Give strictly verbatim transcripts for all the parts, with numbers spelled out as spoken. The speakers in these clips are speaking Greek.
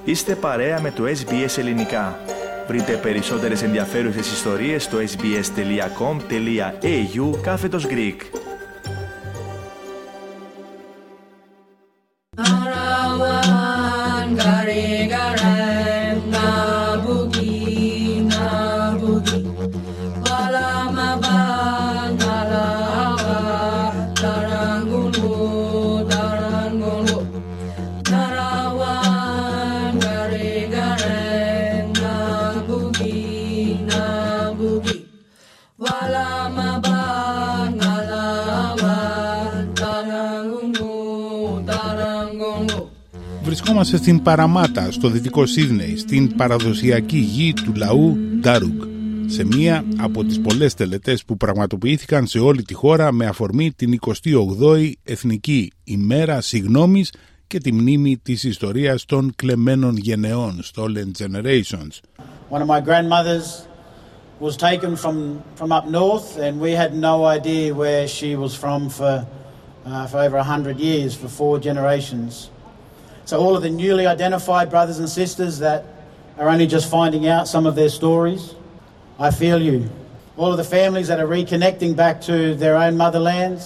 Είστε παρέα με το ες μπι ες Ελληνικά. Βρείτε περισσότερες ενδιαφέρουσες ιστορίες στο sbs.com.au κάθετος Greek. Βρισκόμαστε στην Παραμάτα, στο δυτικό Σίδνεϊ, στην παραδοσιακή γη του λαού Ντάρουγκ, σε μία από τις πολλές τελετές που πραγματοποιήθηκαν σε όλη τη χώρα με αφορμή την εικοστή ογδόη Εθνική ημέρα συγγνώμης και τη μνήμη της ιστορίας των κλεμμένων γενεών, Stolen Generations. One of my grandmothers was taken from from up north and we had no idea where she was from for uh, for over a hundred years, for four generations. So all of the newly identified brothers and sisters that are only just finding out some of their stories, I feel you. All of the families that are reconnecting back to their own motherlands,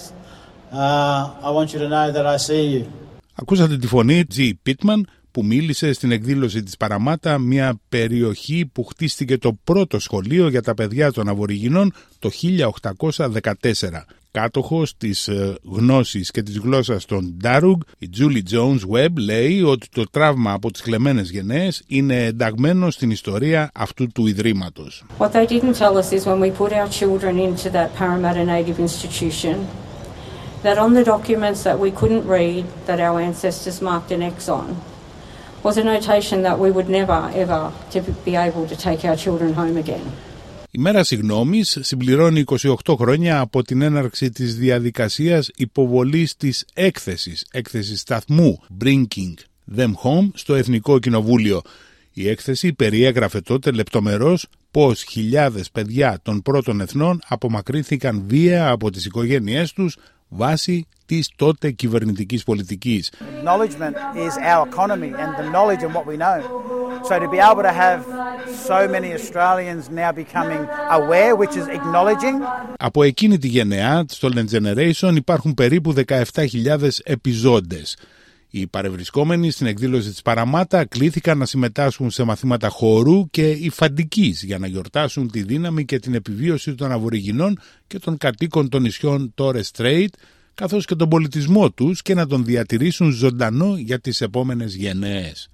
uh, I want you to know that I see you. Ακούσατε τη φωνή G. Pittman που μίλησε στην εκδήλωση της Παραμάτα, μια περιοχή που χτίστηκε το πρώτο σχολείο για τα παιδιά των Αβοριγινών το χίλια οκτακόσια δεκατέσσερα. Κάτοχος της γνώσης και της γλώσσας των Ντάρουγκ, η Julie Jones Webb λέει ότι το τραύμα από τις κλεμμένες γενναίες είναι ενταγμένο στην ιστορία αυτού του ιδρύματος. What they didn't tell us is when we put our children into that Parramatta Native Institution, that on the documents that we couldn't read, that our ancestors marked an X on, was a notation that we would never ever to be able to take our children home again. Η μέρα συγγνώμης συμπληρώνει είκοσι οκτώ χρόνια από την έναρξη της διαδικασίας υποβολής της έκθεσης, έκθεσης σταθμού Bringing Them Home στο Εθνικό Κοινοβούλιο. Η έκθεση περιέγραφε τότε λεπτομερώς πως χιλιάδες παιδιά των πρώτων εθνών απομακρύνθηκαν βία από τις οικογένειές τους βάσει της τότε κυβερνητικής πολιτικής. Acknowledgement is our economy and the knowledge and what we know. So to be able to have so many Australians now becoming aware, which is acknowledging. Από εκείνη τη γενεά, Stolen Generation, υπάρχουν περίπου δεκαεπτά χιλιάδες επιζώντες. Οι παρευρισκόμενοι στην εκδήλωση της Παραμάτα κλήθηκαν να συμμετάσχουν σε μαθήματα χορού και υφαντικής για να γιορτάσουν τη δύναμη και την επιβίωση των Αβοριγινών και των κατοίκων των νησιών Torres Strait, καθώς και τον πολιτισμό τους και να τον διατηρήσουν ζωντανό για τις επόμενες γενναίες.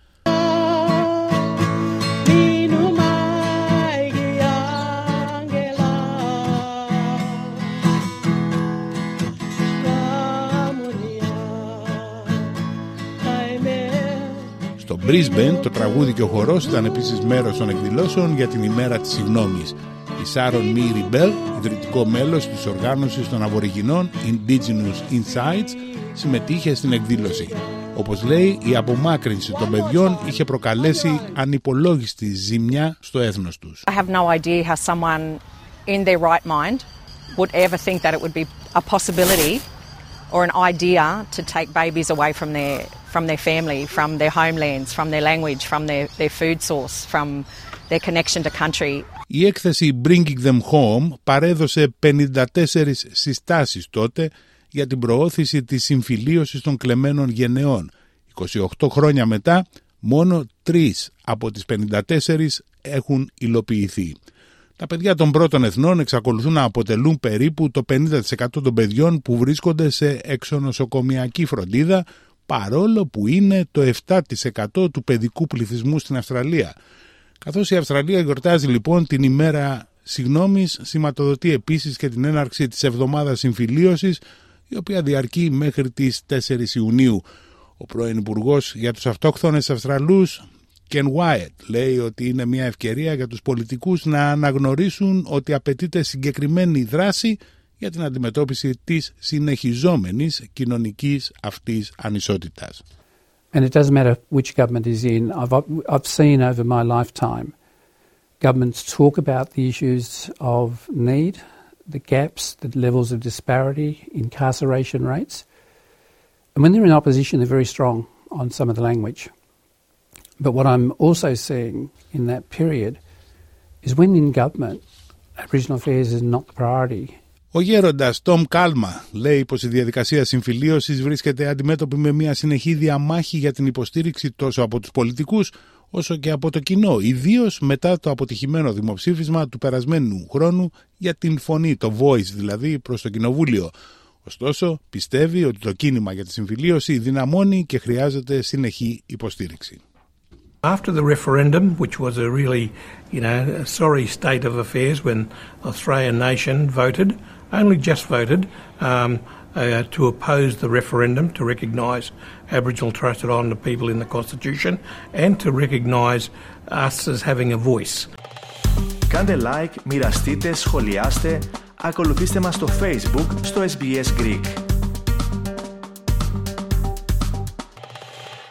Στο Brisbane το τραγούδι και ο χορός ήταν επίσης μέρος των εκδηλώσεων για την ημέρα της συγγνώμης. Η Sharon Meary Bell, ιδρυτικό μέλος της οργάνωσης των Αβοριγινών Indigenous Insights, συμμετείχε στην εκδήλωση. Όπως λέει, η απομάκρυνση των παιδιών είχε προκαλέσει ανυπολόγιστη ζημιά στο έθνος τους. I have no idea how someone in their right mind would ever think that it would be a possibility or an idea to take babies away from their from their family, from their homelands, from their language, from their their food source, from their connection to country. Η έκθεση Bringing Them Home παρέδωσε πενήντα τέσσερις συστάσεις τότε για την προώθηση της συμφιλίωσης των κλεμμένων γενεών. είκοσι οκτώ χρόνια μετά, μόνο τρεις από τις πενήντα τέσσερις έχουν υλοποιηθεί. Τα παιδιά των πρώτων εθνών εξακολουθούν να αποτελούν περίπου το πενήντα τοις εκατό των παιδιών που βρίσκονται σε εξονοσοκομιακή φροντίδα, παρόλο που είναι το επτά τοις εκατό του παιδικού πληθυσμού στην Αυστραλία. Καθώς η Αυστραλία γιορτάζει λοιπόν την ημέρα συγγνώμης, σηματοδοτεί επίσης και την έναρξη της εβδομάδας συμφιλίωσης, η οποία διαρκεί μέχρι τις τέσσερις Ιουνίου. Ο πρώην Υπουργός για τους Αυτόχθονες Αυστραλούς, Ken Wyatt, λέει ότι είναι μια ευκαιρία για τους πολιτικούς να αναγνωρίσουν ότι απαιτείται συγκεκριμένη δράση για την αντιμετώπιση της συνεχιζόμενης κοινωνικής αυτής ανισότητας. And it doesn't matter which government is in. I've, I've seen over my lifetime governments talk about the issues of need, the gaps, the levels of disparity, incarceration rates. And when they're in opposition, they're very strong on some of the language. But what I'm also seeing in that period is when in government, Aboriginal affairs is not the priority. Ο γέροντας Τόμ Κάλμα λέει πως η διαδικασία συμφιλίωσης βρίσκεται αντιμέτωπη με μια συνεχή διαμάχη για την υποστήριξη τόσο από τους πολιτικούς όσο και από το κοινό, ιδίως μετά το αποτυχημένο δημοψήφισμα του περασμένου χρόνου για την φωνή, το voice δηλαδή, προς το κοινοβούλιο. Ωστόσο, πιστεύει ότι το κίνημα για τη συμφιλίωση δυναμώνει και χρειάζεται συνεχή υποστήριξη. After the referendum, which was a really, you know, a sorry state of affairs when the Australian nation voted, only just voted, um, uh, to oppose the referendum, to recognise Aboriginal Torres Strait Islander people in the Constitution and to recognise us as having a voice. Κάντε like, μοιραστείτε, σχολιάστε, ακολουθήστε μας στο Facebook, στο ες μπι ες Greek.